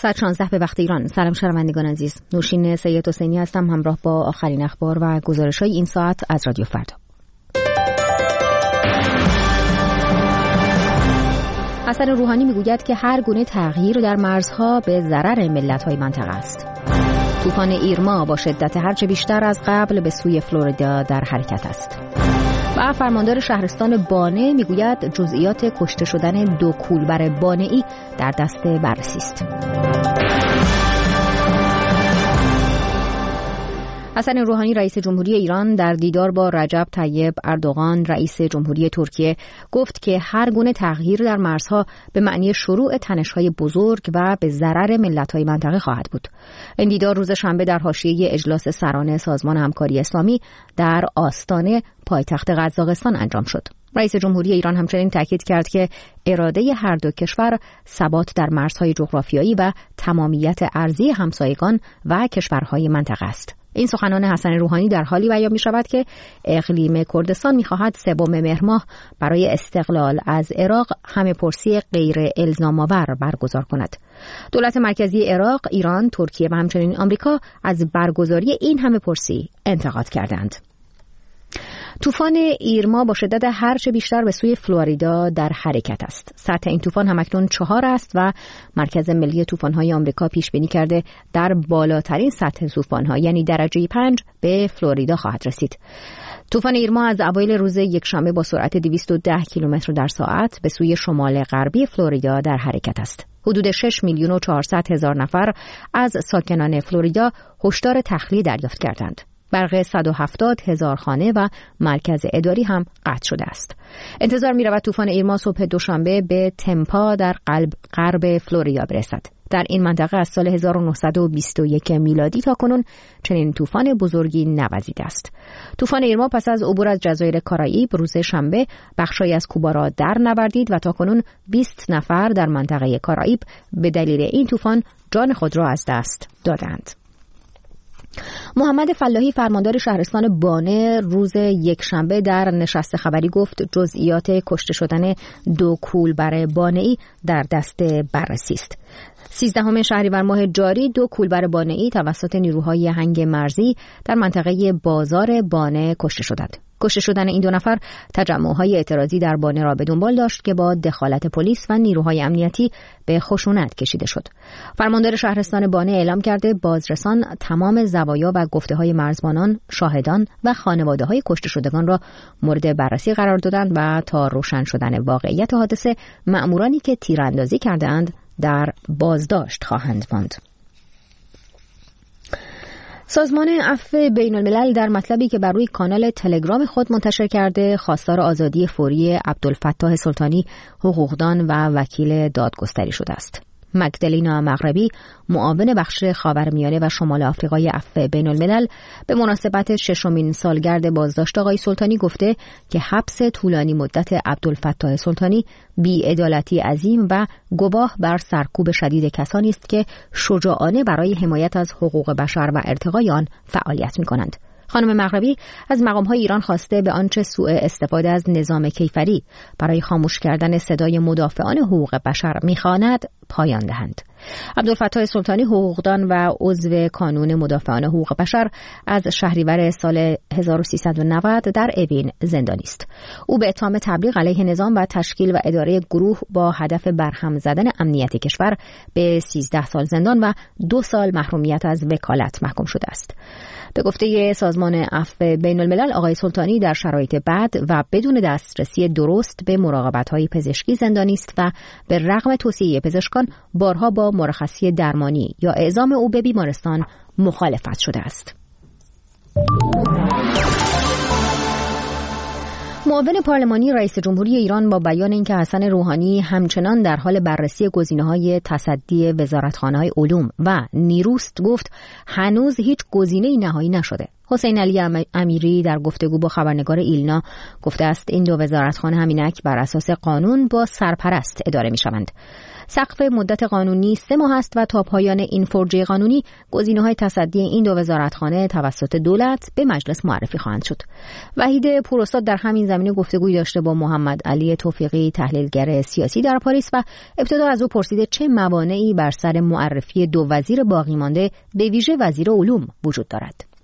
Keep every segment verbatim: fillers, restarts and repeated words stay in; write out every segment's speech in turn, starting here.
ساعت شانزده به وقت ایران. سلام شنوندگان عزیز، نوشین سید حسینی هستم همراه با آخرین اخبار و گزارش‌های این ساعت از رادیو فردا. حسن روحانی میگوید که هر گونه تغییر در مرزها به ضرر ملت‌های منطقه است. طوفان ایرما با شدت هرچه بیشتر از قبل به سوی فلوریدا در حرکت است. و فرماندار شهرستان بانه میگوید جزئیات کشته شدن دو کولبر بانه‌ای در دست بررسی است. حسن روحانی رئیس جمهوری ایران در دیدار با رجب طیب اردوغان رئیس جمهوری ترکیه گفت که هر گونه تغییر در مرزها به معنی شروع تنش‌های بزرگ و به ضرر ملت‌های منطقه خواهد بود. این دیدار روز شنبه در حاشیه اجلاس سران سازمان همکاری اسلامی در آستانه پایتخت قزاقستان انجام شد. رئیس جمهوری ایران همچنین تاکید کرد که اراده هر دو کشور ثبات در مرزهای جغرافیایی و تمامیت ارضی همسایگان و کشورهای منطقه است. این سخنان حسن روحانی در حالی بیان می شود که اقلیم کردستان می خواهد سوم مهر ماه برای استقلال از عراق همه پرسی غیر الزام آور برگزار کند. دولت مرکزی عراق، ایران، ترکیه و همچنین آمریکا از برگزاری این همه پرسی انتقاد کردند. طوفان ایرما با شدت هرچه بیشتر به سوی فلوریدا در حرکت است. سطح این طوفان همکنون چهار است و مرکز ملی طوفان‌های آمریکا پیش بینی کرده در بالاترین سطح طوفان‌ها یعنی درجه پنج به فلوریدا خواهد رسید. طوفان ایرما از اوایل روز یکشنبه با سرعت دویست و ده کیلومتر در ساعت به سوی شمال غربی فلوریدا در حرکت است. حدود شش میلیون و چهارصد هزار نفر از ساکنان فلوریدا هشدار تخلیه دریافت کردند. برق صد و هفتاد هزار خانه و مرکز اداری هم قطع شده است. انتظار می رود طوفان ایرما صبح دوشنبه به تمپا در قلب غرب فلوریدا برسد. در این منطقه از سال هزار و نهصد و بیست و یک میلادی تا کنون چنین طوفان بزرگی نوزیده است. طوفان ایرما پس از عبور از جزایر کارائیب روز شنبه بخشی از کوبا را در نوردید و تا کنون بیست نفر در منطقه کارائیب به دلیل این طوفان جان خود را از دست دادند. محمد فلاحی فرماندار شهرستان بانه روز یکشنبه در نشست خبری گفت جزئیات کشته شدن دو کولبر بانه‌ای در دست بررسی است. سیزدهم شهریور ماه جاری دو کولبر بانه‌ای توسط نیروهای هنگ مرزی در منطقه بازار بانه کشته شدند. کشته شدن این دو نفر تجمع‌های اعتراضی در بانه را به دنبال داشت که با دخالت پلیس و نیروهای امنیتی به خشونت کشیده شد. فرماندار شهرستان بانه اعلام کرده بازرسان تمام زوایا و گفته‌های مرزبانان، شاهدان و خانواده‌های کشته شدگان را مورد بررسی قرار دادند و تا روشن شدن واقعیت حادثه مأمورانی که تیراندازی کرده‌اند در بازداشت خواهند ماند. سازمان عفو بین الملل در مطلبی که بر روی کانال تلگرام خود منتشر کرده خواستار آزادی فوری عبدالفتاح سلطانی، حقوقدان و وکیل دادگستری شده است. مگدلینا مغربی، معاون بخش خاورمیانه و شمال آفریقای عفو بین الملل، به مناسبت ششمین سالگرد بازداشت آقای سلطانی گفته که حبس طولانی مدت عبدالفتاح سلطانی بی‌عدالتی عظیم و گواه بر سرکوب شدید کسانی است که شجاعانه برای حمایت از حقوق بشر و ارتقای آن فعالیت می‌کنند. خانم مغربی از مقام‌های ایران خواسته به آنچه سوء استفاده از نظام کیفری برای خاموش کردن صدای مدافعان حقوق بشر می‌خواند پایان دهند. عبدالفتاح سلطانی حقوقدان و عضو کانون مدافعان حقوق بشر از شهریور سال هزار و سیصد و نود در اوین زندانی است. او به اتهام تبلیغ علیه نظام و تشکیل و اداره گروه با هدف برهم زدن امنیت کشور به سیزده سال زندان و دو سال محرومیت از وکالت محکوم شده است. به گفته سازمان عفو بین الملل آقای سلطانی در شرایط بد و بدون دسترسی درست به مراقبت‌های پزشکی زندانی است و به رغم توصیه پزشکان بارها با مرخصی درمانی یا اعزام او به بیمارستان مخالفت شده است. معاون پارلمانی رئیس جمهوری ایران با بیان اینکه حسن روحانی همچنان در حال بررسی گزینه‌های تصدی وزارتخانه‌های علوم و نیروست گفت هنوز هیچ گزینه‌ای نهایی نشده. حسین علی امیری در گفتگو با خبرنگار ایلنا گفته است این دو وزارتخانه همینک بر اساس قانون با سرپرست اداره می شوند. سقف مدت قانونی سه ماه است و تا پایان این فرجه قانونی گزینه‌های تصدی این دو وزارتخانه توسط دولت به مجلس معرفی خواهند شد. وحید پوراستاد در همین زمینه گفتگویی داشته با محمد علی توفیقی تحلیلگر سیاسی در پاریس و ابتدا از او پرسیده چه موانعی بر سر معرفی دو وزیر باقی مانده به ویژه وزیر علوم وجود دارد.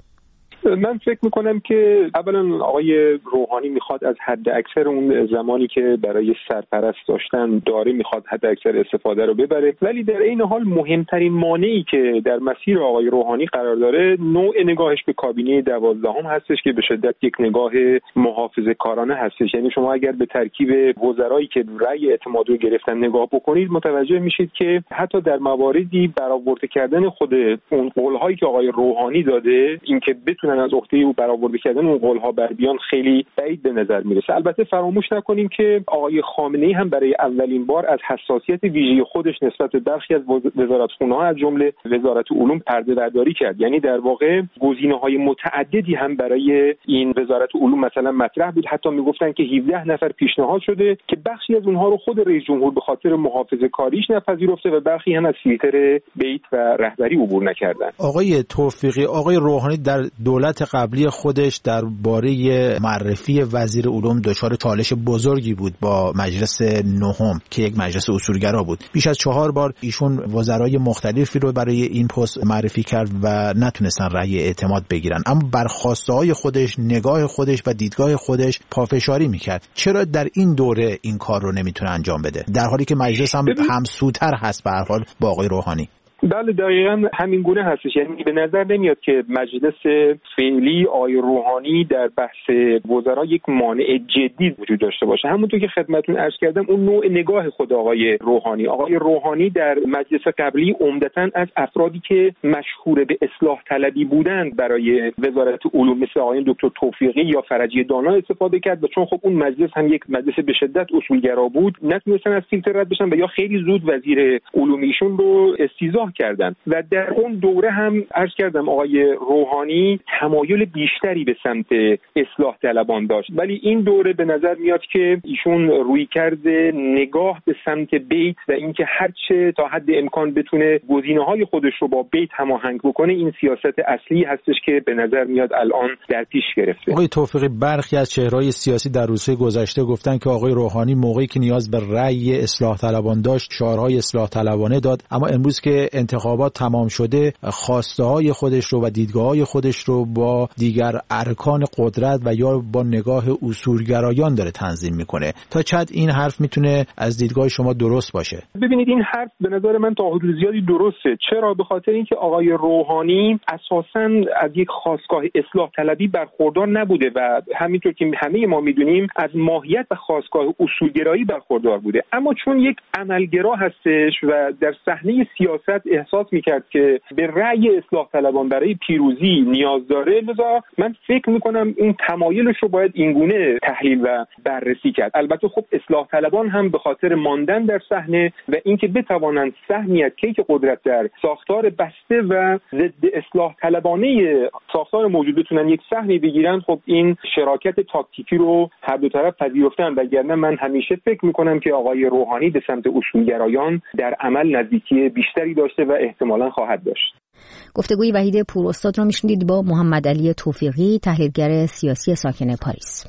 من فکر میکنم که اولا آقای روحانی میخواد از حد اکثر اون زمانی که برای سرپرست داشتن داره میخواد حد اکثر استفاده رو ببره، ولی در این حال مهمترین مانعی که در مسیر آقای روحانی قرار داره نوع نگاهش به کابینه دوازدهم هستش که به شدت یک نگاه محافظه‌کارانه هستش. یعنی شما اگر به ترکیب وزرایی که رأی اعتماد رو گرفتن نگاه بکنید متوجه میشید که حتی در مواردی برآورده کردن خود اون قول‌هایی که آقای روحانی داده اینکه بتونن از عهده او برآورده کردن اون قول‌ها بر بیان خیلی بعید به نظر میرسه. البته فراموش نکنیم که آقای خامنه‌ای هم برای اولین بار از حساسیت ویژه خودش نسبت به برخی از وزارتخونه‌ها از جمله وزارت علوم پرده برداری کرد. یعنی در واقع گزینه‌های متعددی هم برای این وزارت علوم مثلا مطرح بود، حتی میگفتن که هفده نفر پیشنهاد شده که بخشی از اونها رو خود رئیس جمهور به خاطر محافظه‌کاریش نپذیرفته و برخی هم از فیلتر بیت و رهبری عبور نکردن. آقای توفیقی، آقای روحانی در دولت قبلی خودش درباره معرفی وزیر علوم دچار چالش بزرگی بود با مجلس نهم که یک مجلس اصولگرا بود. بیش از چهار بار ایشون وزرای مختلفی رو برای این پست معرفی کرد و نتونستن رأی اعتماد بگیرن، اما بر خواسته‌های خودش، نگاه خودش و دیدگاه خودش پافشاری میکرد. چرا در این دوره این کار رو نمیتونه انجام بده در حالی که مجلس هم همسوتر هست به هر حال با آقای روحانی؟ بله دقیقاً همین گونه هستش. یعنی به نظر نمیاد که مجلس فعلی آقای روحانی در بحث وزرا یک مانع جدی وجود داشته باشه. همونطور که خدمتتون عرض کردم اون نوع نگاه خود آقای روحانی آقای روحانی در مجلس قبلی عمدتاً از افرادی که مشهور به اصلاح طلبی بودند برای وزارت علوم مثل آقای دکتر توفیقی یا فرجی دانا استفاده کرد و چون خب اون مجلس هم یک مجلس به شدت اصولگرا بود نتونستن از فیلتر رد بشن و یا خیلی زود وزیر علوم ایشون رو استیضاح کردن و در اون دوره هم عرض کردم آقای روحانی تمایل بیشتری به سمت اصلاح طلبان داشت، ولی این دوره به نظر میاد که ایشون روی کرده نگاه به سمت بیت و اینکه هر چه تا حد امکان بتونه گزینه‌های خودش رو با بیت هماهنگ بکنه این سیاست اصلی هستش که به نظر میاد الان در پیش گرفته. آقای توفیقی، برخی از چهره‌های سیاسی در روزهای گذشته گفتن که آقای روحانی موقعی که نیاز به رأی اصلاح طلبان داشت شعارهای اصلاح طلبانه داد، اما امروز که انتخابات تمام شده خواسته‌های خودش رو و دیدگاه‌های خودش رو با دیگر ارکان قدرت و یا با نگاه اصولگرایان داره تنظیم میکنه. تا چقدر این حرف میتونه از دیدگاه شما درست باشه؟ ببینید این حرف به نظر من تا حدود زیادی درسته. چرا؟ به خاطر اینکه آقای روحانی اساساً از یک خاستگاه اصلاح طلبی برخوردار نبوده و همینطور که همه ما میدونیم از ماهیت و خاستگاه اصولگرایی برخوردار بوده، اما چون یک عملگرا هستش و در صحنه سیاست احساس میکرد که به رأی اصلاح طلبان برای پیروزی نیاز داره، لذا من فکر میکنم این تمایلش رو باید اینگونه تحلیل و بررسی کرد. البته خب اصلاح طلبان هم به خاطر ماندن در صحنه و اینکه بتوانند سهمی از کیک قدرت در ساختار بسته و ضد اصلاح طلبانه ساختار موجود بتونن یک سهمی بگیرن، خب این شراکت تاکتیکی رو هر دو طرف پذیرفتن. وگرنه من همیشه فکر میکنم که آقای روحانی به سمت اصولگرایان در عمل نزدیکی بیشتری داشته و احتمالاً خواهد داشت. گفتگوی وحید پوراستاد را میشنیدید با محمد علی توفیقی تحلیلگر سیاسی ساکن پاریس.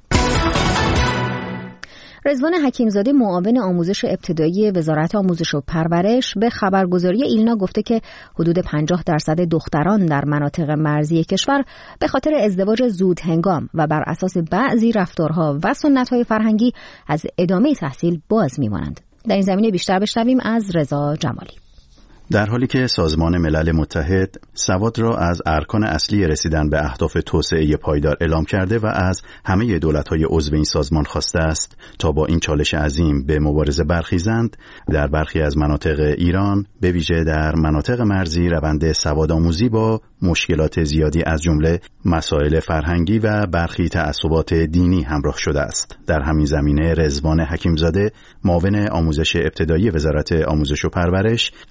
رضوان حکیمزاده معاون آموزش ابتدایی وزارت آموزش و پرورش به خبرگزاری ایلنا گفته که حدود پنجاه درصد دختران در مناطق مرزی کشور به خاطر ازدواج زود هنگام و بر اساس بعضی رفتارها و سنت‌های فرهنگی از ادامه تحصیل باز می‌مانند. در این زمینه بیشتر بشنویم از رضا جمالی. در حالی که سازمان ملل متحد سواد را از ارکان اصلی رسیدن به اهداف توسعه پایدار اعلام کرده و از همه دولت‌های عضو این سازمان خواسته است تا با این چالش عظیم به مبارزه برخیزند، در برخی از مناطق ایران به ویژه در مناطق مرزی روند سوادآموزی با مشکلات زیادی از جمله مسائل فرهنگی و برخی تعصبات دینی همراه شده است. در همین زمینه رضوان حکیمزاده معاون آموزش ابتدایی وزارت آموزش و پرورش به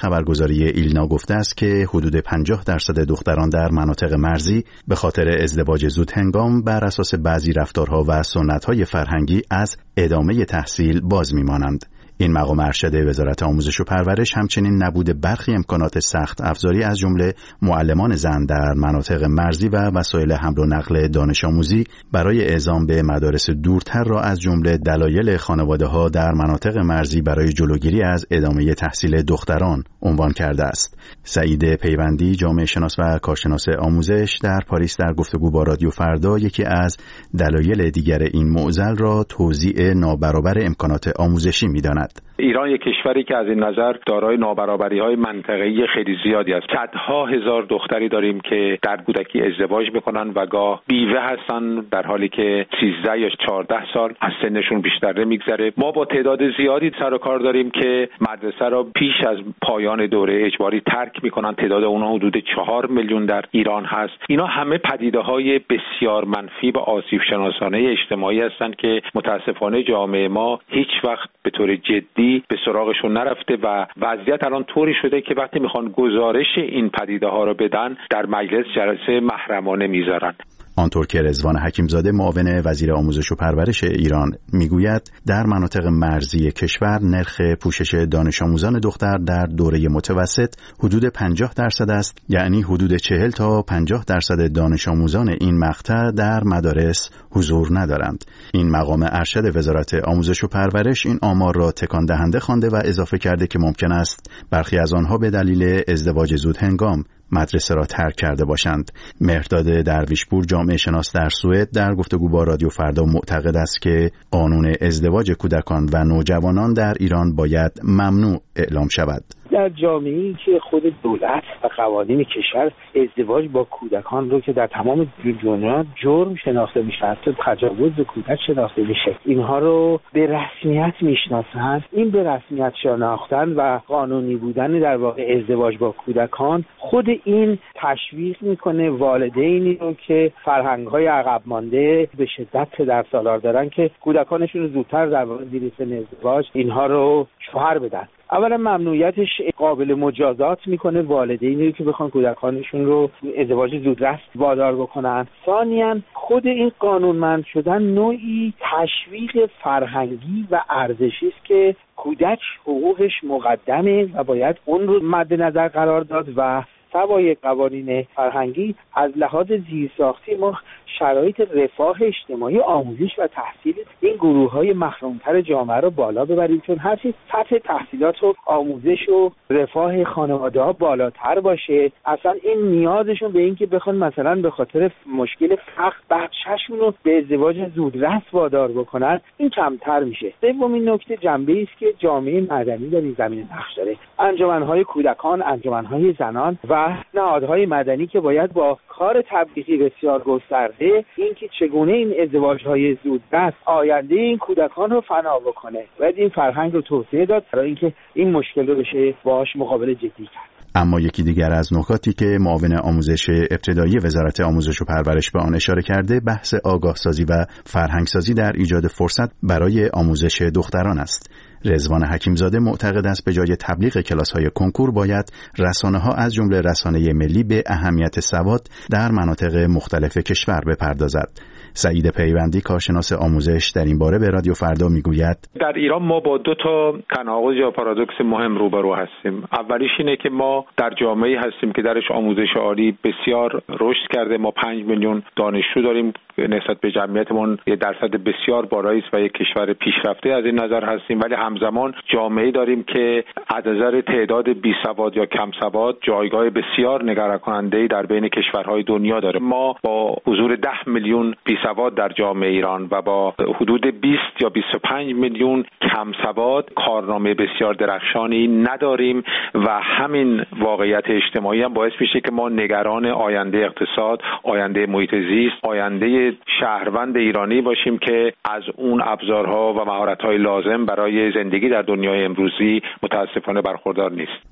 خبرگزاری ایلنا گفته است که حدود پنجاه درصد دختران در مناطق مرزی به خاطر ازدواج زود هنگام بر اساس بعضی رفتارها و سنت‌های فرهنگی از ادامه تحصیل باز می‌مانند. این مقام ارشد وزارت آموزش و پرورش همچنین نبود برخی امکانات سخت افزاری از جمله معلمان زن در مناطق مرزی و وسایل حمل و نقل دانش آموزی برای اعزام به مدارس دورتر را از جمله دلایل خانواده‌ها در مناطق مرزی برای جلوگیری از ادامه تحصیل دختران عنوان کرده است. سعید پیوندی، جامعه شناس و کارشناس آموزش، در پاریس در گفتگو با رادیو فردا یکی از دلایل دیگر این معضل را توزیع نابرابر امکانات آموزشی می‌داند. ایران یک کشوری که از این نظر دارای نابرابری‌های منطقه‌ای خیلی زیادی است. صدها هزار دختری داریم که در کودکی ازدواج می‌کنن و گاه بیوه هستن در حالی که سیزده یا چهارده سال از سنشون بیشتر نمی‌گذره. ما با تعداد زیادی سر و کار داریم که مدرسه را پیش از پایان دوره اجباری ترک می‌کنن. تعداد اونها حدود چهار میلیون در ایران هست. اینا همه پدیده‌های بسیار منفی و آسیب شناسانه اجتماعی هستند که متأسفانه جامعه ما هیچ وقت به طور جدی به سراغشون نرفته و وضعیت الان طوری شده که وقتی میخوان گزارش این پدیده ها رو بدن در مجلس جلسه محرمانه میذارن. آنطور که رضوان حکیمزاده معاون وزیر آموزش و پرورش ایران میگوید در مناطق مرزی کشور نرخ پوشش دانش آموزان دختر در دوره متوسط حدود پنجاه درصد است، یعنی حدود چهل تا پنجاه درصد دانش آموزان این مقطع در مدارس حضور ندارند. این مقام ارشد وزارت آموزش و پرورش این آمار را تکان دهنده خوانده و اضافه کرده که ممکن است برخی از آنها به دلیل ازدواج زود هنگام مدرسه را ترک کرده باشند. مهرداد درویشپور، جامعه شناس در سوئد، در گفتگو با رادیو فردا معتقد است که قانون ازدواج کودکان و نوجوانان در ایران باید ممنوع اعلام شود. در جامعه‌ای که خود دولت و قوانین کشور ازدواج با کودکان رو که در تمام دنیا جرم شناخته میشه، حتی تجاوز به کودک شناخته میشه، اینها رو به رسمیت میشناسند. این به رسمیت شناختن و قانونی بودن در واقع ازدواج با کودکان، خود این تشویق میکنه والدینی رو که فرهنگ‌های عقب مانده به شدت پدرسالار دارن که کودکانشون رو زودتر در واقع زیر سن ازدواج اینها رو شوهر بدن. اولا ممنوعیتش قابل مجازات میکنه والدینی که بخوان کودکانشون رو ازدواج زودرس وادار بکنن. ثانیاً خود این قانونمند شدن نوعی تشویق فرهنگی و ارزشی است که کودک حقوقش مقدمه و باید اون رو مد نظر قرار داد و سوای قوانین فرهنگی از لحاظ زیرساختی ما شرایط رفاه اجتماعی، آموزش و تحصیل این گروه‌های محروم‌تر جامعه رو بالا ببریم، چون هرچی سطح تحصیلات و آموزش و رفاه خانواده‌ها بالاتر باشه، اصلا این نیازشون به این که بخوان مثلا به خاطر مشکل فقر بچه‌شون رو به ازدواج زودرس وادار بکنن این کمتر میشه. سومین نکته جنبه‌ای است که جامعه مدنی در این زمینه نقش داره. انجمن‌های کودکان، انجمن‌های زنان و نهادهای مدنی که باید با کار تبلیغی بسیار گسترده اینکه چگونه این ازدواج‌های زودرس آینده این کودکان رو فنا بکنه، باید این فرهنگ رو توسعه داد برای اینکه این مشکل رو بشه باهاش مقابله جدی کرد. اما یکی دیگر از نکاتی که معاون آموزش ابتدایی وزارت آموزش و پرورش به آن اشاره کرده بحث آگاهسازی و فرهنگسازی در ایجاد فرصت برای آموزش دختران است. رضوان حکیمزاده معتقد است به جای تبلیغ کلاس‌های کنکور باید رسانه‌ها از جمله رسانه ملی به اهمیت سواد در مناطق مختلف کشور بپردازد. سعید پیوندی، کارشناس آموزش، در این باره به رادیو فردا میگوید در ایران ما با دو تا تناقض یا پارادوکس مهم روبرو هستیم. اولیش اینه که ما در جامعه‌ای هستیم که درش آموزش عالی بسیار رشد کرده. ما پنج میلیون دانشجو داریم، نسبت به جمعیتمون یه درصد بسیار بالایی است و یک کشور پیشرفته از این نظر هستیم، ولی همزمان جامعه‌ای داریم که از نظر تعداد بیسواد یا کم سواد جایگاه بسیار نگران کننده‌ای در بین کشورهای دنیا داره. ما با حضور ده میلیون بیسواد در جامعه ایران و با حدود بیست یا بیست و پنج میلیون کم سواد کارنامه بسیار درخشانی نداریم و همین واقعیت اجتماعی هم باعث میشه که ما نگران آینده اقتصاد، آینده محیط زیست، آینده شهروند ایرانی باشیم که از اون ابزارها و مهارت‌های لازم برای زندگی در دنیای امروزی متاسفانه برخوردار نیست.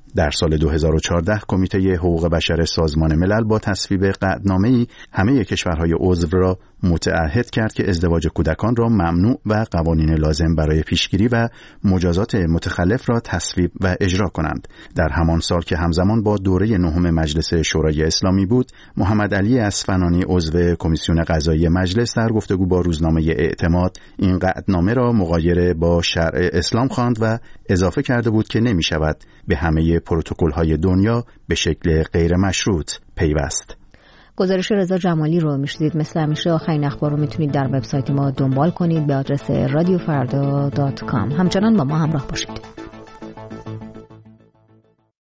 در سال دو هزار و چهارده کمیته حقوق بشر سازمان ملل با تصویب قطعنامه‌ای همه کشورهای عضو را متعهد کرد که ازدواج کودکان را ممنوع و قوانین لازم برای پیشگیری و مجازات متخلف را تصویب و اجرا کنند. در همان سال که همزمان با دوره نهم مجلس شورای اسلامی بود، محمد علی اصفهانی عضو کمیسیون قضایی مجلس در گفتگو با روزنامه اعتماد این قطعنامه را مغایر با شرع اسلام خواند و اضافه کرده بود که نمی شود به همه پروتکل‌های دنیا به شکل غیر مشروط پیوست. گزارش رضا جمالی رو میشنید. مثل همیشه آخرین اخبار رو میتونید در وبسایت ما دنبال کنید به آدرس رادیو فردا دات کام. همچنان با ما همراه باشید.